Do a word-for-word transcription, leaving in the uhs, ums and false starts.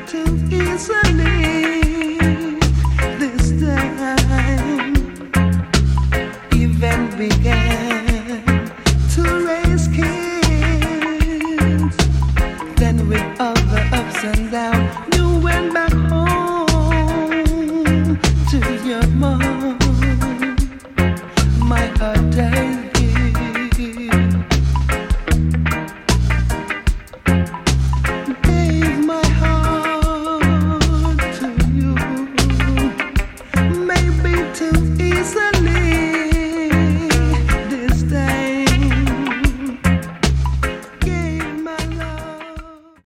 too easily. This time, event began to raise kids. Then with a